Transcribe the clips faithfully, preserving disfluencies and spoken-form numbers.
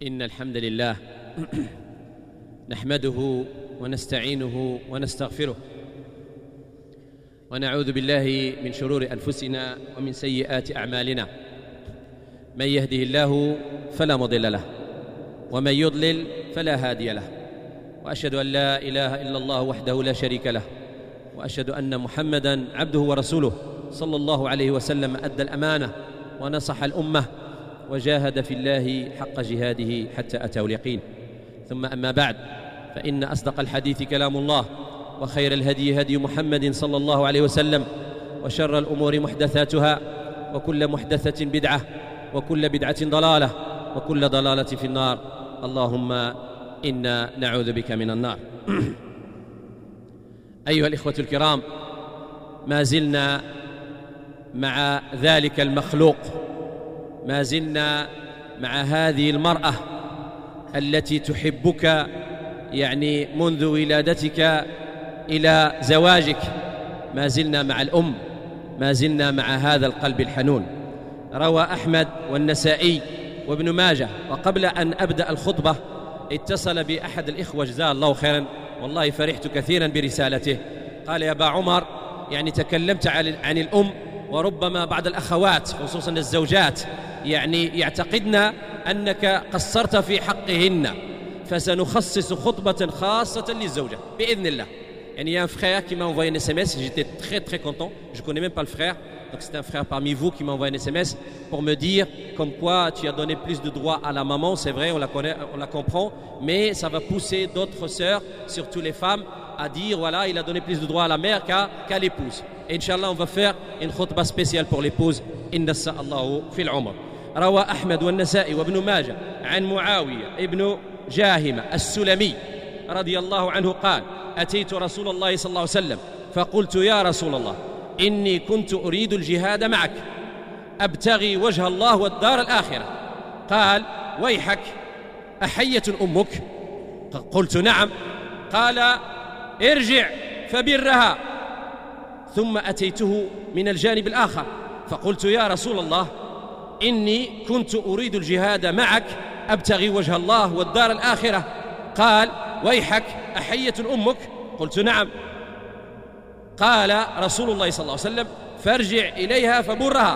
إن الحمد لله نحمده ونستعينه ونستغفره ونعوذ بالله من شرور أنفسنا ومن سيئات أعمالنا. من يهده الله فلا مضل له ومن يضلل فلا هادي له، وأشهد أن لا إله إلا الله وحده لا شريك له، وأشهد أن محمدًا عبده ورسوله صلى الله عليه وسلم أدى الأمانة ونصح الأمة وجاهد في الله حق جهاده حتى أتاه اليقين. ثم أما بعد، فإن أصدق الحديث كلام الله، وخير الهدي هدي محمد صلى الله عليه وسلم، وشر الأمور محدثاتها، وكل محدثة بدعة، وكل بدعة ضلالة، وكل ضلالة في النار. اللهم إنا نعوذ بك من النار. أيها الإخوة الكرام، ما زلنا مع ذلك المخلوق، ما زلنا مع هذه المرأة التي تحبك يعني منذ ولادتك إلى زواجك، ما زلنا مع الأم، ما زلنا مع هذا القلب الحنون. روى أحمد والنسائي وابن ماجه. وقبل أن أبدأ الخطبة اتصل بأحد الإخوة جزاه الله خيرا، والله فرحت كثيرا برسالته. قال: يا أبا عمر، يعني تكلمت عن الأم، وربما بعض الأخوات خصوصا الزوجات يعني يعتقدن أنك قصرت في حقهن، فسنخصص خطبة خاصة للزوجة بإذن الله. يعني il y a un frère qui m'a envoyé un S M S, j'étais très très content, je ne connais même pas le frère, donc c'est un frère parmi vous qui m'a envoyé un S M S pour me dire comme quoi tu as donné plus de droits à la maman. C'est vrai, on la connaît, on la comprend, mais ça va pousser d'autres sœurs, surtout les femmes, à dire voilà, il a donné plus de droits à la mère qu'à, qu'à l'épouse. Et Inch'Allah, on va faire une khutbah spéciale pour l'épouse. Inna sa'allahu fil umr. روى أحمد والنسائي وابن ماجه عن معاوية ابن جاهمة السلمي رضي الله عنه قال: أتيت رسول الله صلى الله عليه وسلم فقلت: يا رسول الله، إني كنت أريد الجهاد معك أبتغي وجه الله والدار الآخرة. قال: ويحك، أحية أمك؟ قلت: نعم. قال: ارجع فبرها. ثم أتيته من الجانب الآخر فقلت: يا رسول الله، إني كنت أريد الجهاد معك أبتغي وجه الله والدار الآخرة. قال: ويحك، أحية أمك؟ قلت: نعم. قال رسول الله صلى الله عليه وسلم: فارجع إليها فبرها.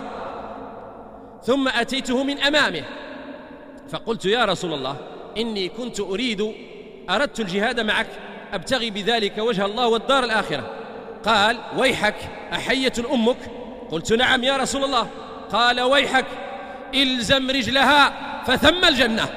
ثم أتيته من أمامه فقلت: يا رسول الله، إني كنت أريد أردت الجهاد معك أبتغي بذلك وجه الله والدار الآخرة. قال: ويحك، أحية أمك؟ قلت: نعم يا رسول الله. قال: ويحك، إلزم رجلها فثم الجنة،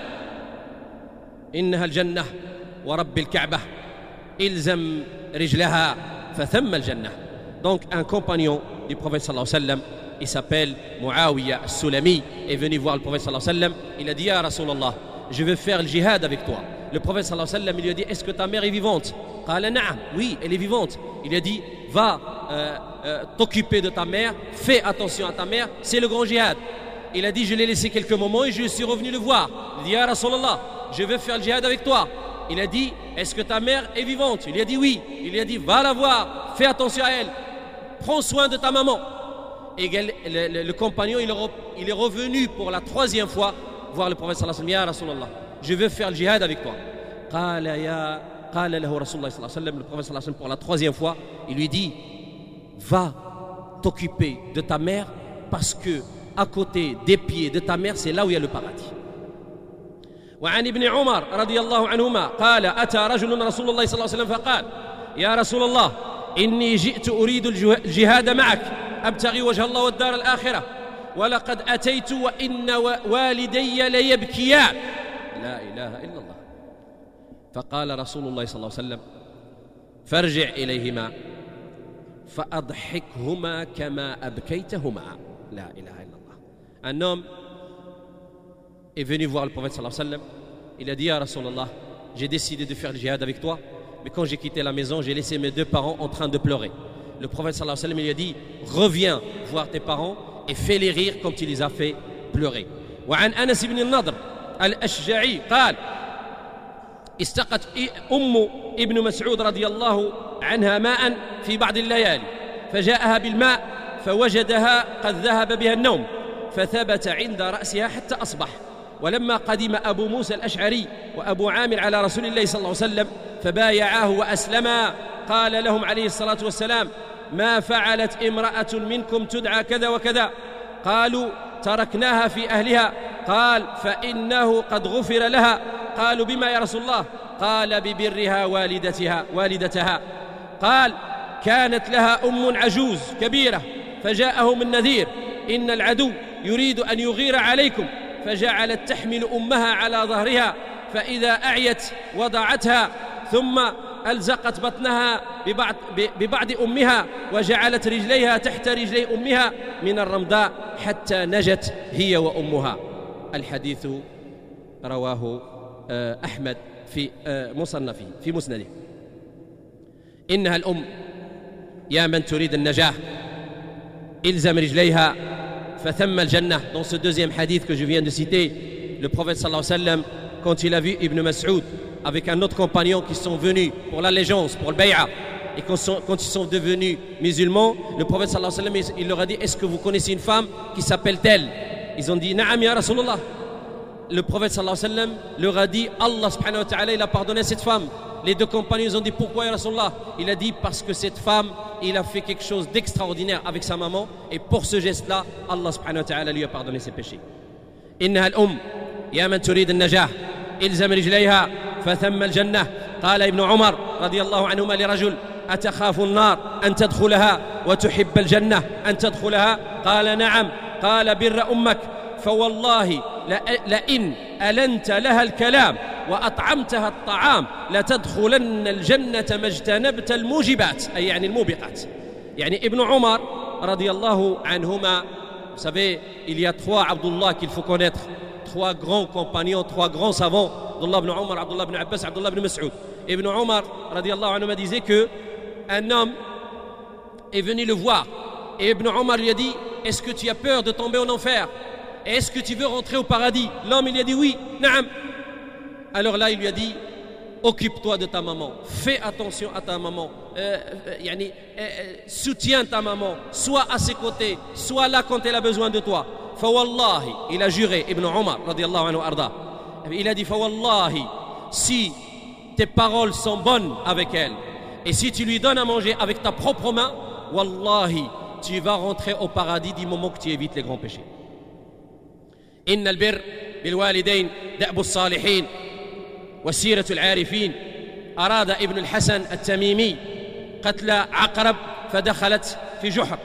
إنها الجنة ورب الكعبة، إلزم رجلها فثم الجنة. Donc un compagnon du prophète sallallahu alayhi wa sallam, il s'appelle Muawiya al-Sulami, est venu voir le prophète sallallahu alayhi wa sallam. Il a dit: Ya Rasulallah, je veux faire le jihad avec toi. Le prophète sallallahu alayhi wa sallam, il lui a dit: est-ce que ta mère est vivante? Qala na'am, oui, elle est vivante. Il a dit: va euh, euh, t'occuper de ta mère, fais attention à ta mère, c'est le grand jihad. Il a dit: je l'ai laissé quelques moments et je suis revenu le voir. Il dit: Ya Rasulallah, je veux faire le jihad avec toi. Il a dit: est-ce que ta mère est vivante? Il lui a dit: oui. Il lui a dit: va la voir, fais attention à elle, prends soin de ta maman. Et le, le, le compagnon, il est, re, il est revenu pour la troisième fois voir le prophète sallallahu alayhi wa sallam. Ya Rasulallah, je veux faire le jihad avec toi. Qala ya, qala lahu Rasulullah sallallahu alayhi wa sallam. Le prophète sallallahu alayhi wa sallam, pour la troisième fois, il lui dit: va t'occuper de ta mère, parce que à côté des pieds de ta mère, c'est là où il y a le paradis. وعن ابن عمر رضي الله عنهما قال: أتى رجل رسول الله صلى الله عليه وسلم فقال: يا رسول الله، إني جئت أريد الجهاد معك أبتغي وجه الله والدار الآخرة، ولقد أتيت وإن والدي ليبكيان. لا إله إلا الله. فقال رسول الله صلى الله عليه وسلم: فارجع إليهما فأضحكهما كما أبكيتهما. لا إله إلا الله. Un homme est venu voir le prophète sallallahu alayhi wa sallam. Il a dit: Ya Rasulallah, j'ai décidé de faire le jihad avec toi, mais quand j'ai quitté la maison, j'ai laissé mes deux parents en train de pleurer. Le prophète sallallahu alayhi wa sallam, il lui a dit: reviens voir tes parents et fais-les rire comme tu les as fait pleurer. وعن أنس بن النضر الأشجعي قال: استقت أم ابن مسعود رضي الله عنها ماء في بعض الليالي، فجاءها بالماء فوجدها قد ذهب بها النوم، فثبت عند رأسها حتى أصبح، ولما قدم أبو موسى الأشعري وأبو عامر على رسول الله صلى الله عليه وسلم فبايعاه وأسلما قال لهم عليه الصلاة والسلام: ما فعلت امرأة منكم تدعى كذا وكذا؟ قالوا: تركناها في أهلها. قال: فإنه قد غفر لها. قالوا: بما يا رسول الله؟ قال: ببرها والدتها والدتها. قال: كانت لها أم عجوز كبيرة فجاءهم النذير: إن العدو يريد أن يغير عليكم، فجعلت تحمل أمها على ظهرها، فإذا أعيت وضعتها ثم ألزقت بطنها ببعض, ببعض أمها وجعلت رجليها تحت رجلي أمها من الرمضاء حتى نجت هي وأمها. الحديث رواه أحمد في مصنفه في مسنده. إنها الأم يا من تريد النجاة إلزم رجليها فثم الجنة. Dans ce deuxième hadith que je viens de citer, le prophète sallallahu alayhi wa sallam, quand il a vu Ibn Mas'ud avec un autre compagnon qui sont venus pour l'allégeance, pour le bay'a, et quand, sont, quand ils sont devenus musulmans, le prophète sallallahu alayhi wa sallam, il leur a dit: est-ce que vous connaissez une femme qui s'appelle telle? Ils ont dit: Na'am ya Rasulullah. Le prophète sallallahu alayhi wa sallam leur a dit: Allah subhanahu wa ta'ala, il a pardonné à cette femme. Les deux compagnons, ils ont dit: pourquoi ya Rasulullah? Il a dit: parce que cette femme, il a fait quelque chose d'extraordinaire avec sa maman, et pour ce geste-là, Allah subhanahu wa ta'ala lui a pardonné ses péchés. إنها الأم يا من تريد النجاة إلزم رجليها فثم الجنة. قال ابن عمر رضي الله عنهما لرجل: أتخاف النار أن تدخلها وتحب الجنة أن تدخلها؟ قال: نعم. قال: بر أمك، فوالله لئن ألنت لها الكلام وأطعمتها الطعام لتدخلن الجنة ما اجتنبت الموجبات، أي يعني الموبقات. يعني ابن عمر رضي الله عنهما. Vous savez, il y a trois Abdullah qu'il faut connaître, trois grands compagnons, trois grands savants: Abdullah ibn Omar, Abdullah ibn Abbas, Abdullah ibn Mas'ud. Ibn Omar radiyallahu anhu disait que un homme est venu le voir et Ibn Omar lui a dit: est-ce que tu as peur de tomber en enfer? Est-ce que tu veux rentrer au paradis? L'homme, il lui a dit: oui, na'am. Alors là, il lui a dit: occupe-toi de ta maman, fais attention à ta maman, euh, euh, yani, euh, soutiens ta maman, sois à ses côtés, sois là quand elle a besoin de toi. Fawallahi, il a juré, Ibn Omar radiyallahu anhu arda, il a dit: Fawallahi, si tes paroles sont bonnes avec elle et si tu lui donnes à manger avec ta propre main, wallahi, tu vas rentrer au paradis du moment que tu évites les grands péchés. إن البر بالوالدين دأب الصالحين وسيرة العارفين. أراد ابن الحسن التميمي قتل عقرب فدخلت في جحر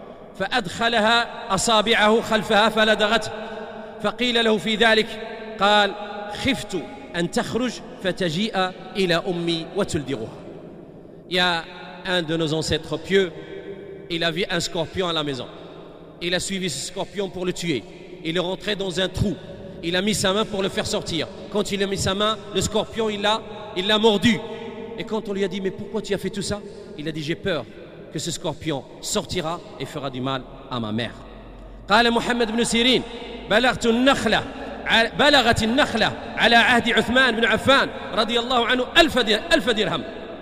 فأدخلها أصابعه خلفها فلدغته، فقيل له في ذلك قال: خفت أن تخرج فتجيء إلى أمي وتلدغها. Il y a un de nos ancêtres pieux, il a vu un scorpion à la maison. Il a suivi ce scorpion pour le tuer. Il est rentré dans un trou. Il a mis sa main pour le faire sortir. Quand il a mis sa main, le scorpion, il l'a, il l'a mordu. Et quand on lui a dit: mais pourquoi tu as fait tout ça? Il a dit: j'ai peur que ce scorpion sortira et fera du mal à ma mère. قال محمد بن سيرين: بلغت النخلة بلغت النخلة على عهد عثمان بن عفان رضي الله عنه ألف درهم،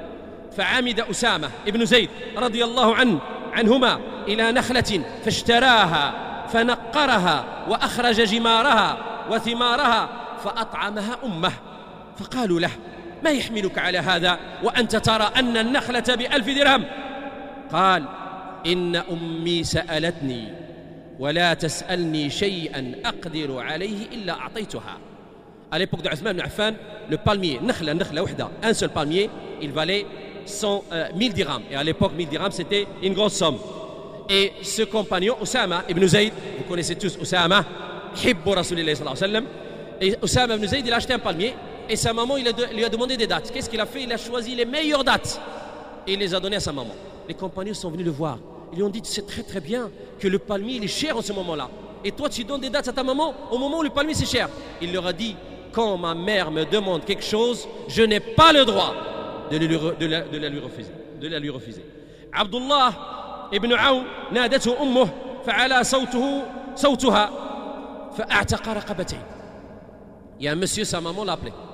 فعمد أسامة ابن زيد رضي الله عنه عنهما إلى نخلة فاشتراها فنقرها وأخرج جمارها وثمارها فأطعمها أمه، فقالوا له: ما يحملك على هذا وأنت ترى أن النخلة بألف درهم؟ قال: إن أمي سألتني ولا تسألني شيئا أقدر عليه إلا أعطيتها. À l'époque de Othman ibn Affan, le palmier, nakhla, nakhla wahda, un seul palmier, il valait cent, euh, mille dirhams. Et à l'époque, mille dirhams, c'était une grosse somme. Et ce compagnon, Osama ibn Zayd, vous connaissez tous Osama, hibbu Rasulillah sallallahu alayhi wa sallam, et Osama ibn Zayd, il a acheté un palmier, et sa maman, il a de, lui a demandé des dates. Qu'est-ce qu'il a fait? Il a choisi les meilleures dates, et il les a données à sa maman. Les compagnons sont venus le voir. Ils lui ont dit: c'est très très bien que le palmier, il est cher en ce moment-là. Et toi, tu donnes des dates à ta maman au moment où le palmier, c'est cher. Il leur a dit: quand ma mère me demande quelque chose, je n'ai pas le droit de, lui, de, la, de la lui refuser. De la lui refuser. Abdullah ibn Aoun نادته أمه فعلى صوته صوتها فأعتق رقبتين. Il y a un monsieur, sa maman l'a appelé.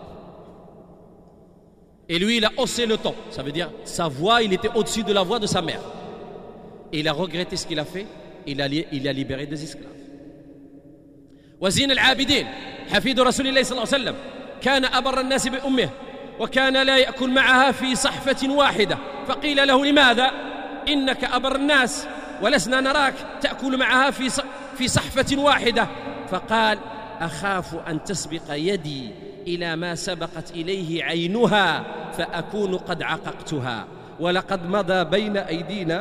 Et lui, il a haussé le ton. Ça veut dire, sa voix, il était au-dessus de la voix de sa mère. Et il a regretté ce qu'il a fait. Il a, il a libéré des esclaves. Wazin al-Abidin, حفيد رسول الله صلى الله عليه وسلم كان أبر الناس بأمه وكان لا يأكل معها في صحفة واحدة، فقيل له لماذا؟ إنك أبر الناس ولسنا نراك تأكل معها في في صحفة واحدة. فقال أخاف أن تسبق يدي إلى ما سبقت إليه عينها فأكون قد عققتها ولقد مضى بين أيدينا.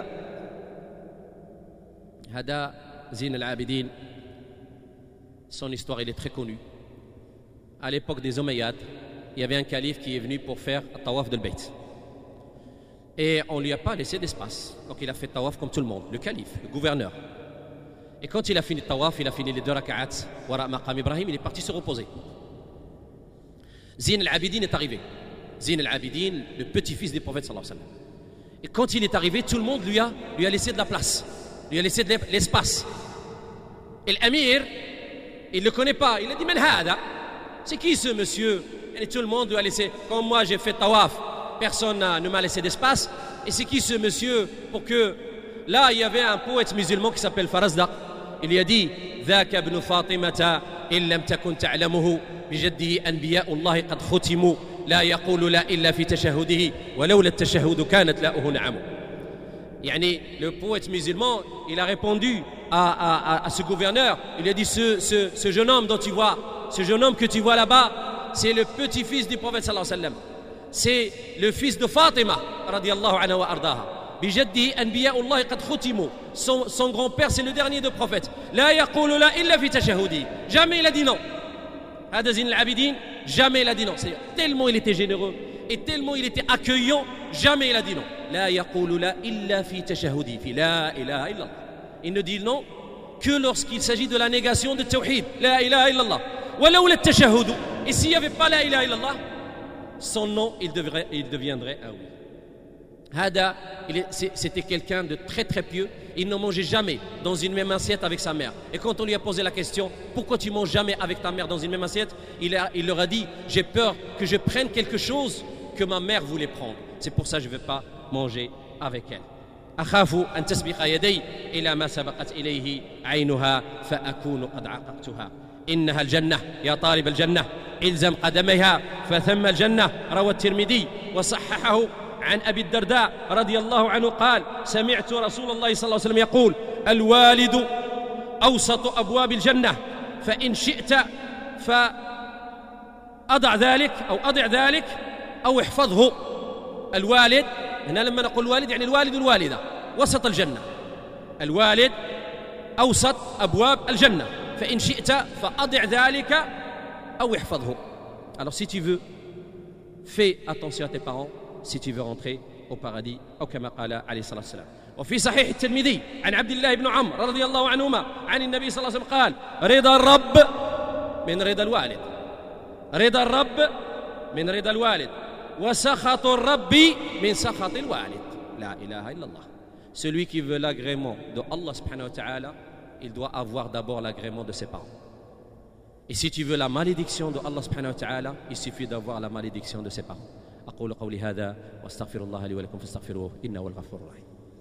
هذا زين العابدين. Son histoire elle est très connue. À l'époque des Omeyyades, il y avait un calife qui est venu pour faire le tawaf de l'Bayt. Et on ne lui a pas laissé d'espace. Donc il a fait le tawaf comme tout le monde, le calife, le gouverneur. Et quand il a fini le tawaf, il a fini les deux raka'ats, wara maqam Ibrahim, il est parti se reposer. Zin al-Abidin est arrivé. Zin al-Abidin, le petit-fils du prophète sallallahu alayhi wa sallam. Et quand il est arrivé, tout le monde lui a, lui a laissé de la place, lui a laissé de l'espace. Et l'Amir, il ne le connaît pas. Il a dit, men hada, c'est qui ce monsieur? Et tout le monde lui a laissé. Comme moi j'ai fait tawaf, personne ne m'a laissé d'espace. Et c'est qui ce monsieur? Pour que là il y avait un poète musulman qui s'appelle Farazdaq. Il lui a dit ذاك ابن فاطمة إن لم تكن تعلمه بجده أنبياء الله قد ختموا لا يقول لا إلا في تشهده ولولا التشهد كانت لاؤه نعم. يعني le poète musulman il a répondu à, à, à ce gouverneur. Il lui a dit ce, ce, ce jeune homme dont tu vois, ce jeune homme que tu vois là-bas, c'est le petit-fils du prophète sallallahu alayhi wa sallam. C'est le fils de Fatima radiyallahu anha wa ardaha. بجده أنبياء الله قد ختموا. Son, son grand-père c'est le dernier des prophètes. لا يقول لا إلا في تشهده. Jamais il a dit non. هذا زين العابدين jamais il a dit non. C'est tellement il était généreux et tellement il était accueillant, jamais il a dit non. لا يقول لا إلا في تشهده. في لا إله إلا الله. Il ne dit non que lorsqu'il s'agit de la négation de tawhid. لا إله إلا الله. ولولا التشهد. Et s'il n'y avait pas la ilaha illallah, son nom il, devrait, il deviendrait un oui. Hada, c'était quelqu'un de très très pieux. Il ne mangeait jamais dans une même assiette avec sa mère. Et quand on lui a posé la question, pourquoi tu manges jamais avec ta mère dans une même assiette, il, a, il leur a dit, j'ai peur que je prenne quelque chose que ma mère voulait prendre. C'est pour ça que je ne vais pas manger avec elle. أخاف أن تسبق يدي إلى ما سبقت إليه عينها فأكون قد عققتها. إنها الجنة يا طالب الجنة إلزم قدميها فثم الجنة. روى الترمذي وصححه عن أبي الدرداء رضي الله عنه قال سمعت رسول الله صلى الله عليه وسلم يقول الوالد أوسط أبواب الجنة فإن شئت فأضع ذلك أو أضع ذلك أو احفظه. الوالد هنا لما نقول الوالد يعني الوالد والوالدة وسط الجنة. الوالد أوسط أبواب الجنة فإن شئت فأضع ذلك أو احفظه. Alors si tu veux, fais attention à tes parents si tu veux rentrer au paradis أو كما قال عليه الصلاة والسلام. وفي صحيح الترمذي عن عبد الله بن عمرو رضي الله عنهما عن النبي صلى الله عليه وسلم قال رضا الرب من رضا الوالد. رضا الرب من رضا الوالد وسخط الرب من سخط الوالد. لا إله إلا الله. Celui qui veut l'agrément de Allah subhanahu wa ta'ala, il doit avoir d'abord l'agrément de ses parents. Et si tu veux la malédiction de Allah subhanahu wa ta'ala, il suffit d'avoir la malédiction de ses parents. أقول قولي هذا واستغفر الله لي ولكم فاستغفروه إنه هو الغفور الرحيم.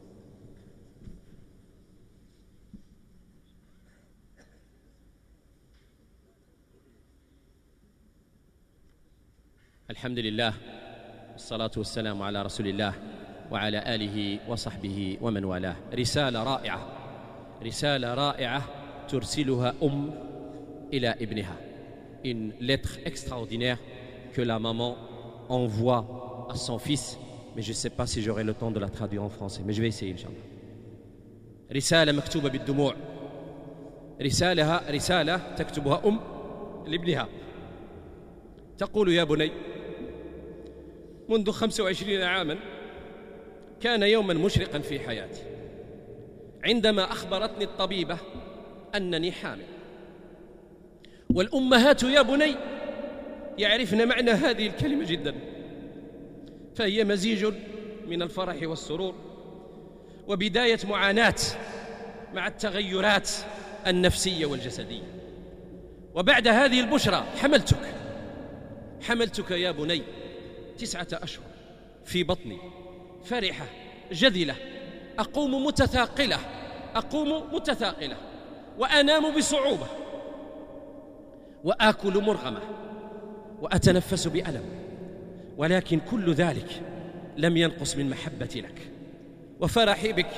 الحمد لله والصلاة والسلام على رسول الله وعلى آله وصحبه ومن والاه. رسالة رائعة رسالة رائعة ترسلها أم إلى ابنها. Une lettre extraordinaire que la maman envoie à son fils, mais je ne sais pas si j'aurai le temps de la traduire en français, mais je vais essayer Inch'Allah. رسالة مكتوبة بالدموع. رسالة رسالة تكتبها أم لابنها. تقول يا بني منذ خمس وعشرين عاما كان يوما مشرقا في حياتي عندما أخبرتني الطبيبة أنني حامل. والأمهات يا بني يعرفن معنى هذه الكلمة جدا، فهي مزيج من الفرح والسرور وبداية معاناة مع التغيرات النفسية والجسدية. وبعد هذه البشرى حملتك حملتك يا بني تسعة أشهر في بطني فرحة جذلة أقوم متثاقلة أقوم متثاقلة وأنام بصعوبة وآكل مرغمة وأتنفس بألم، ولكن كل ذلك لم ينقص من محبتي لك وفرحي بك.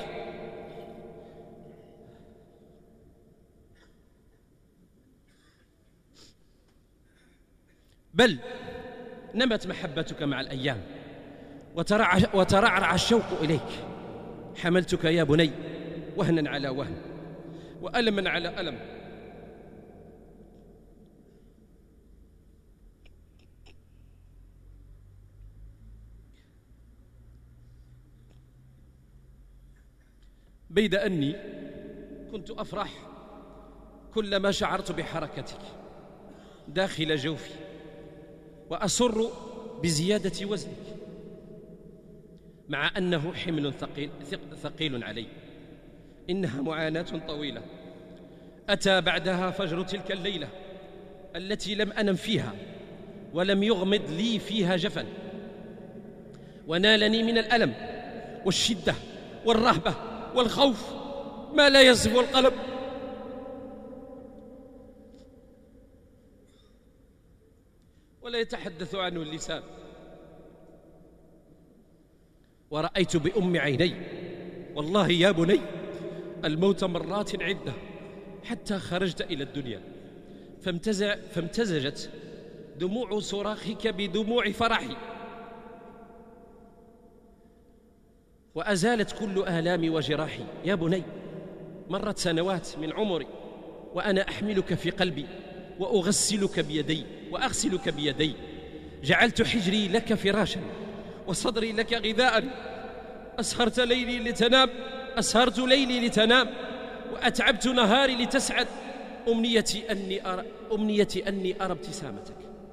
بل نمت محبتك مع الأيام وترعرع الشوق إليك. حملتك يا بني وهنا على وهن وألما على ألم، بيد أني كنت أفرح كلما شعرت بحركتك داخل جوفي، وأسر بزيادة وزنك، مع أنه حمل ثقيل, ثقيل علي. إنها معاناة طويلة أتى بعدها فجر تلك الليلة التي لم أنم فيها ولم يغمض لي فيها جفن، ونالني من الألم والشدة والرهبة والخوف ما لا يصف القلب. ولا يتحدث عنه اللسان. ورأيت بأم عيني والله يا بني الموت مرات عدة حتى خرجت إلى الدنيا، فامتزج فامتزجت دموع صراخك بدموع فرحي، وأزالت كل آلامي وجراحي. يا بني مرت سنوات من عمري وأنا أحملك في قلبي وأغسلك بيدي وأغسلك بيدي. جعلت حجري لك فراشا وصدري لك غذاء. أسهرت ليلي لتنام أسهرت ليلي لتنام وأتعبت نهاري لتسعد. أمنيتي أني أرى, أمنيتي أني أرى ابتسامتك،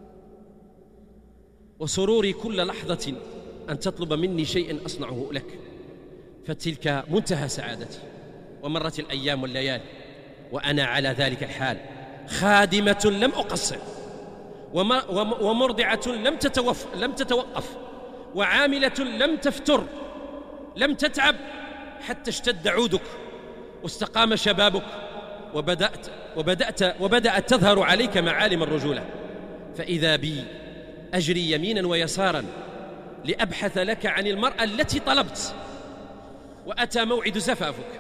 وسروري كل لحظة أن تطلب مني شيء أصنعه لك، فتلك منتهى سعادتي. ومرت الأيام والليالي وأنا على ذلك الحال، خادمة لم أقصر، ومرضعة لم تتوف لم تتوقف، وعاملة لم تفتر، لم تتعب، حتى اشتد عودك واستقام شبابك، وبدأت وبدأت وبدأت تظهر عليك معالم الرجولة. فإذا بي أجري يمينا ويسارا لأبحث لك عن المرأة التي طلبت، وأتى موعد زفافك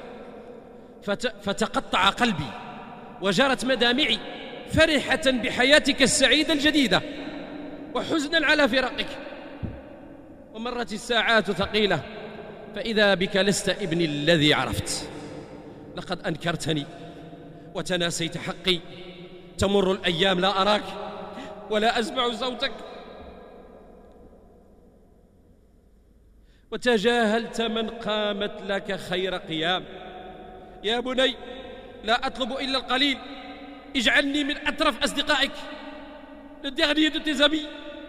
فتقطع قلبي وجرت مدامعي فرحة بحياتك السعيدة الجديدة وحزنا على فراقك. ومرت الساعات ثقيلة فإذا بك لست ابني الذي عرفت. لقد أنكرتني وتناسيت حقي. تمر الأيام لا أراك ولا أسمع صوتك، وتجاهلت من قامت لك خير قيام. يا بني لا أطلب إلا القليل، اجعلني من أترف أصدقائك للدغنية التزامي،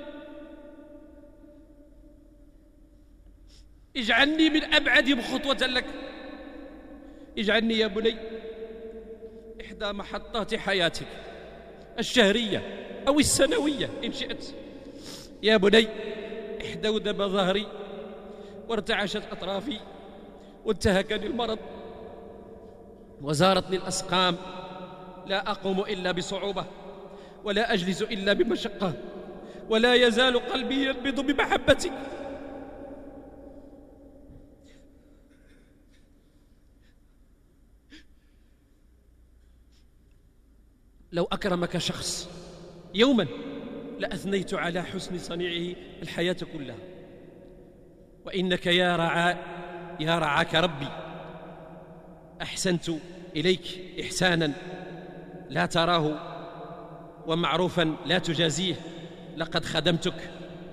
اجعلني من أبعدهم خطوة لك، اجعلني يا بني إحدى محطات حياتك الشهرية أو السنوية إن شئت. يا بني احدودب ظهري وارتعشت أطرافي وانتهكني المرض وزارتني الأسقام. لا أقوم إلا بصعوبة ولا أجلس إلا بمشقة، ولا يزال قلبي ينبض بمحبتك. لو أكرمك شخص يوما لأثنيت على حسن صنيعه الحياة كلها. وإنك يا رعا يا رعاك ربي أحسنت إليك إحسانا لا تراه ومعروفا لا تجازيه. لقد خدمتك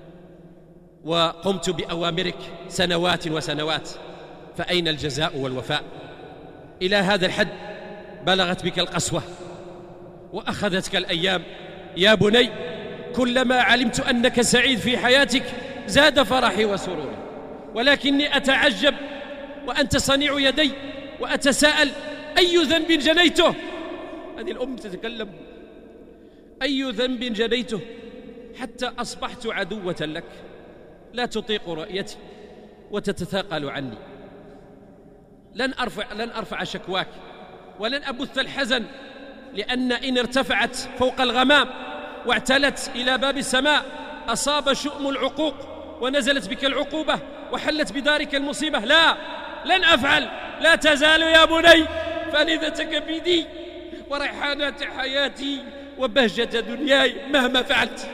وقمت بأوامرك سنوات وسنوات، فأين الجزاء والوفاء؟ إلى هذا الحد بلغت بك القسوة وأخذتك الأيام. يا بني كلما علمت أنك سعيد في حياتك زاد فرحي وسروري، ولكني أتعجب وأنت صنيع يدي وأتساءل أي ذنب جنيته؟ هذه الأم تتكلم. أي ذنب جنيته حتى أصبحت عدوة لك، لا تطيق رؤيتي وتتثاقل عني. لن أرفع, لن أرفع شكواك ولن أبث الحزن لأن إن ارتفعت فوق الغمام واعتلت إلى باب السماء أصاب شؤم العقوق ونزلت بك العقوبة وحلت بدارك المصيبة. لا، لن أفعل. لا تزال يا بني فانذتك بيدي وريحانة حياتي وبهجة دنياي مهما فعلت.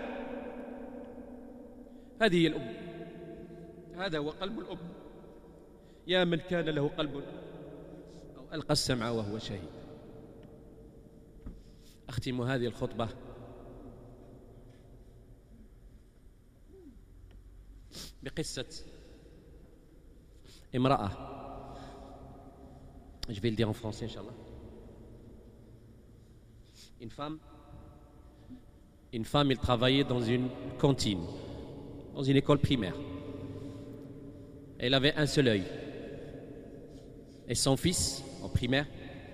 هذه هي الأم، هذا هو قلب الأم. يا من كان له قلب أو ألقى السمع وهو شهيد. أختم هذه الخطبة بقصة امرأة. Je vais le dire en français, Inch'Allah. Une femme, une femme, elle travaillait dans une cantine, dans une école primaire. Elle avait un seul œil. Et son fils, en primaire,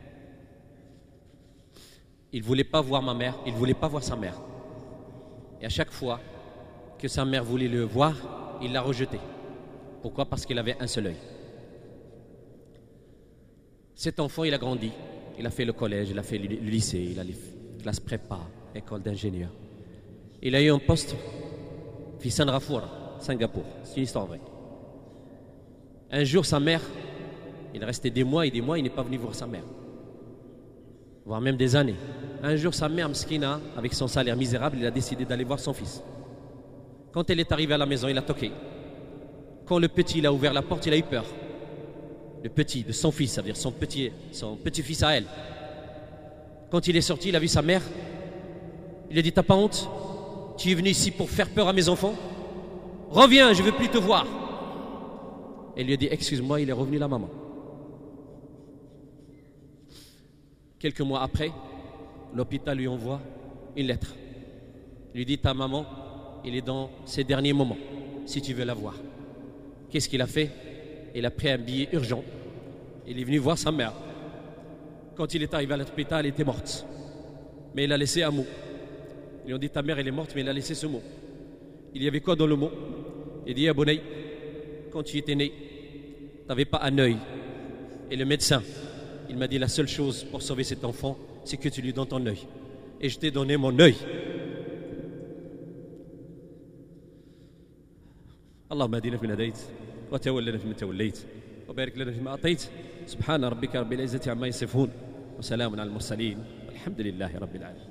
il ne voulait pas voir ma mère, il ne voulait pas voir sa mère. Et à chaque fois que sa mère voulait le voir, il l'a rejeté. Pourquoi? Parce qu'il avait un seul œil. Cet enfant, il a grandi. Il a fait le collège, il a fait le lycée, il a les classes prépa, école d'ingénieur. Il a eu un poste, Fissan Rafour, Singapour. C'est une histoire vraie. Un jour, sa mère, il est resté des mois et des mois, il n'est pas venu voir sa mère. Voire même des années. Un jour, sa mère, Mskina, avec son salaire misérable, il a décidé d'aller voir son fils. Quand elle est arrivée à la maison, il a toqué. Quand le petit il a ouvert la porte, il a eu peur. Le petit, de son fils, ça veut dire son petit, son petit-fils à elle. Quand il est sorti, il a vu sa mère. Il a dit: t'as pas honte? Tu es venu ici pour faire peur à mes enfants? Reviens, je ne veux plus te voir. Elle lui a dit: excuse-moi, il est revenu la maman. Quelques mois après, l'hôpital lui envoie une lettre. Il lui dit: ta maman, il est dans ses derniers moments, si tu veux la voir. Qu'est-ce qu'il a fait? Il a pris un billet urgent. Il est venu voir sa mère. Quand il est arrivé à l'hôpital, elle était morte. Mais il a laissé un mot. Ils lui ont dit: ta mère, elle est morte, mais il a laissé ce mot. Il y avait quoi dans le mot? Il dit: Abonai, quand tu étais né, tu n'avais pas un œil. Et le médecin, il m'a dit: la seule chose pour sauver cet enfant, c'est que tu lui donnes ton œil. Et je t'ai donné mon œil. اللهم اهدنا فيمن هديت وتولنا فيمن توليت وبارك لنا فيما أعطيت. سبحان ربك رب العزة عما يصفون وسلام على المرسلين والحمد لله رب العالمين.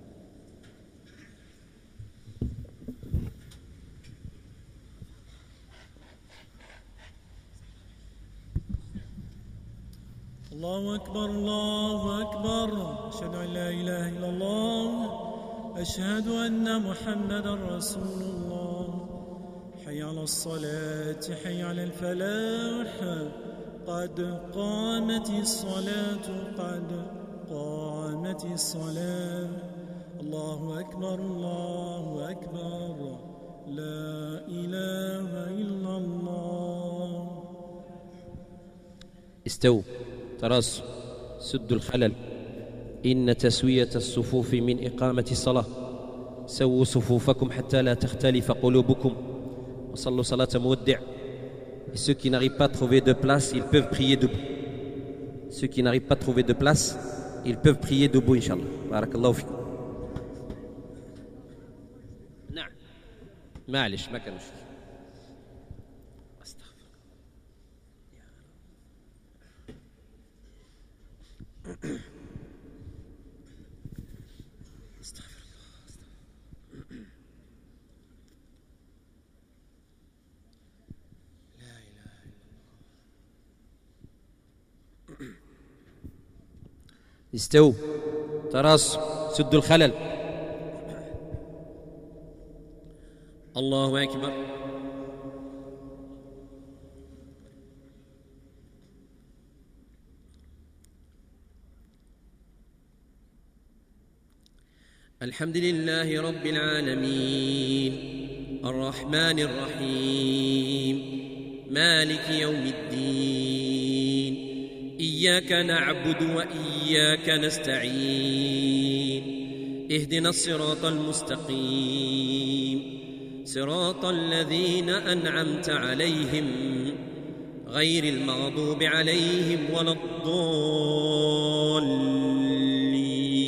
الله أكبر الله أكبر. أشهد أن لا إله إلا الله. أشهد أن محمدا رسول الله. حي على الصلاة حي على الفلاح. قد قامت الصلاة قد قامت الصلاة. الله أكبر الله أكبر. لا إله إلا الله. استووا تراصوا سدوا الخلل. إن تسوية الصفوف من إقامة الصلاة. سووا صفوفكم حتى لا تختلف قلوبكم. وصلوا صلاة مودع. Et ceux qui n'arrivent pas à trouver de place, ils peuvent prier debout. Ceux qui n'arrivent pas à trouver de place, ils peuvent prier debout, Inch'Allah. Barakallahu fikum. نعم معلش ما كان مشكلة. استغفر استغفر الله. لا إله إلا الله. استووا تراصوا سدوا الخلل. الله أكبر. الحمد لله رب العالمين الرحمن الرحيم مالك يوم الدين. إياك نعبد وإياك نستعين. اهدنا الصراط المستقيم صراط الذين أنعمت عليهم غير المغضوب عليهم ولا الضالين.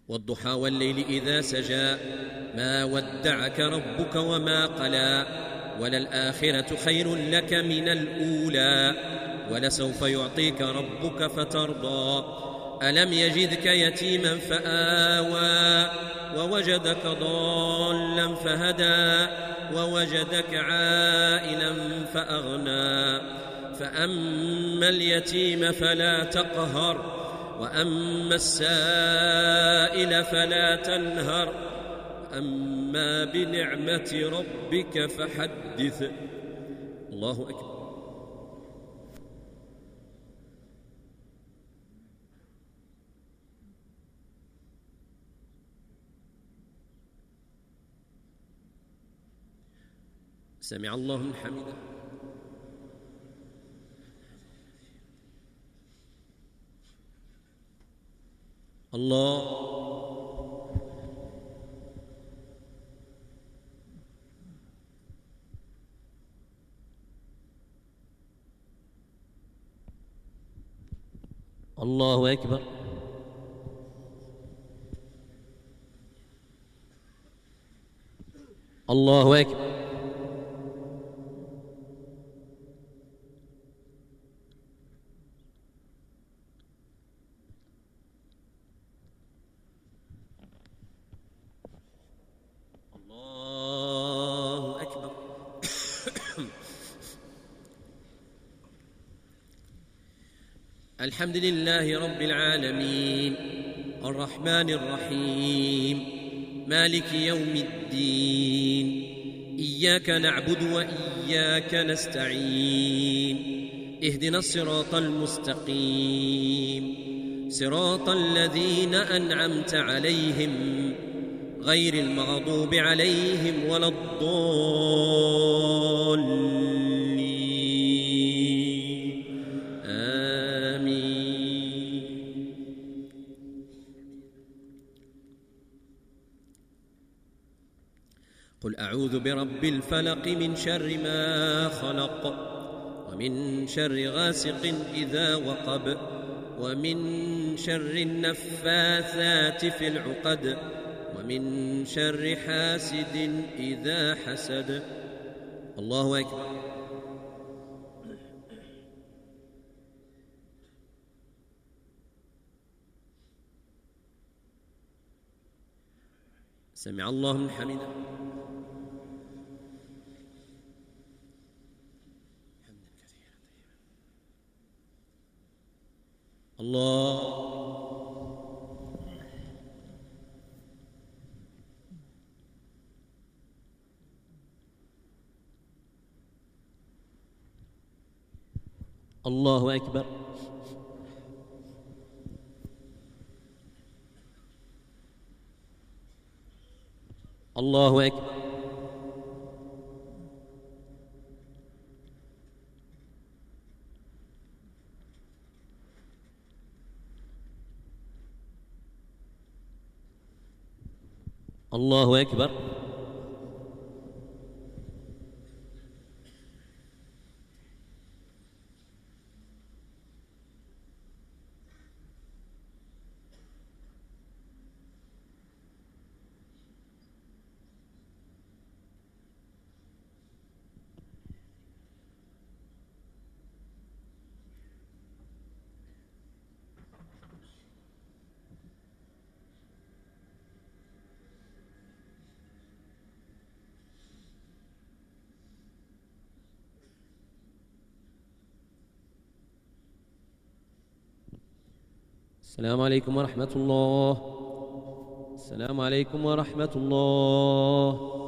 والضحى والليل إذا سجى ما ودعك ربك وما قلى وللآخرة خير لك من الأولى ولسوف يعطيك ربك فترضى ألم يجدك يتيما فآوى ووجدك ضالا فهدى ووجدك عائلا فأغنى فأما اليتيم فلا تقهر وأما السائل فلا تنهر أما بنعمة ربك فحدث. الله أكبر. سمع الله من حمده. الله الله أكبر. الله أكبر. الله أكبر. الحمد لله رب العالمين الرحمن الرحيم مالك يوم الدين إياك نعبد وإياك نستعين اهدنا الصراط المستقيم صراط الذين أنعمت عليهم غير المغضوب عليهم ولا الضالين آمين. قل أعوذ برب الفلق من شر ما خلق ومن شر غاسق إذا وقب ومن شر النفاثات في العقد ومن شر حاسد إذا حسد. الله أكبر. سمع الله من حمده. الله الله أكبر. الله أكبر. الله أكبر. السلام عليكم ورحمة الله. السلام عليكم ورحمة الله.